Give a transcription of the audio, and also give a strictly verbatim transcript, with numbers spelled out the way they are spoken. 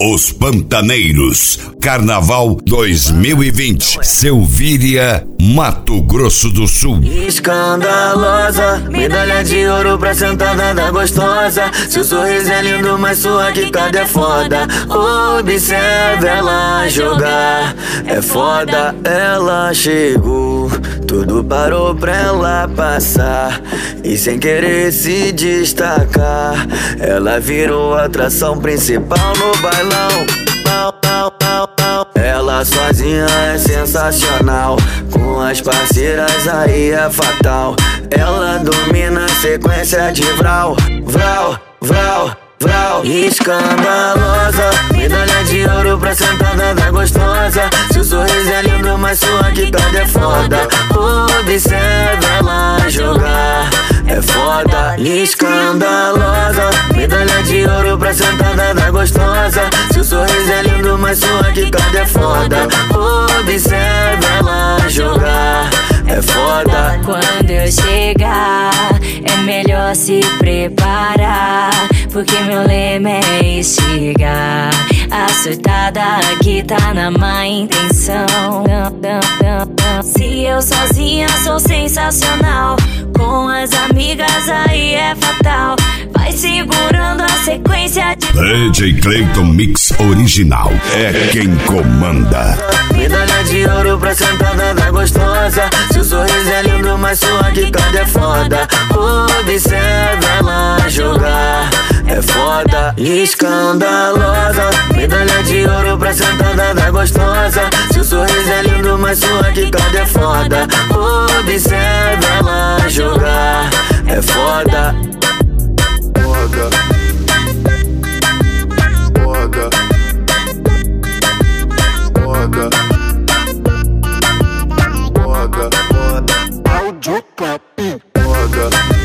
Os Pantaneiros, Carnaval dois mil e vinte, Selvíria, Mato Grosso do Sul. Escandalosa, medalha de ouro pra sentada da gostosa. Seu sorriso é lindo, mas sua quicada é foda. Observe ela jogar, é foda. Ela chegou, tudo parou pra ela passar, e sem querer se destacar, ela virou a atração principal no bailão. Ela sozinha é sensacional, com as parceiras aí é fatal. Ela domina a sequência de vral, vral, vral, vral. Escandalosa, medalha de ouro pra sentada da gostosa. Seu sorriso é lindo, mas sua quicada é foda. Observe ela jogar, é foda. Escandalosa, medalha de ouro pra sentada da gostosa. Seu sorriso é lindo, mas sua quicada é foda. Observe ela jogar, é foda. Quando eu chegar, é melhor se preparar, porque meu lema é instigar. A surtada aqui tá na má intenção. Se eu sozinha sou sensacional, com as amigas aí é fatal. Vai segurando a sequência de D J Clayton Mix Original é quem comanda. Medalha de ouro pra sentada da gostosa. Seu sorriso é lindo, mas sua quicada é foda. Observe ela jogar, é foda. Escandalosa, medalha de ouro pra sentada da gostosa. Seu sorriso é lindo, mas sua quicada é foda. Observe ela jogar, é foda. Foda, foda, foda, foda, foda, foda.